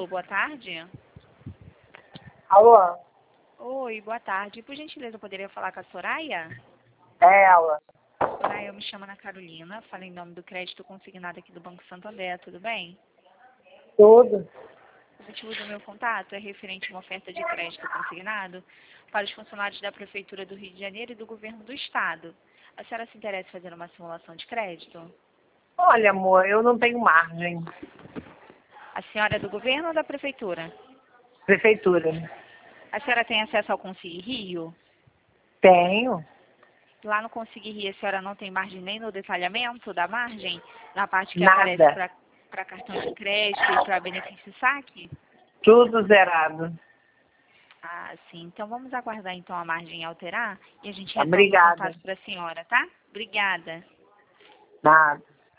Alô, boa tarde. Alô? Oi, boa tarde. Por gentileza, eu poderia falar com a Soraya? É ela. Soraya, eu me chamo Ana Carolina, falo em nome do crédito consignado aqui do Banco Santander, tudo bem? Tudo. O motivo do meu contato é referente a uma oferta de crédito consignado para os funcionários da Prefeitura do Rio de Janeiro e do Governo do Estado. A senhora se interessa em fazer uma simulação de crédito? Olha, amor, eu não tenho margem. A senhora é do Governo ou da Prefeitura? Prefeitura. A senhora tem acesso ao Consigue Rio? Tenho. Lá no Consigue Rio, a senhora não tem margem nem no detalhamento da margem? Na parte que aparece Nada. para cartão de crédito e para benefício saque? Tudo zerado. Ah, sim. Então vamos aguardar então a margem alterar e a gente retorna o Obrigada. contato para a senhora, tá? Obrigada. Nada.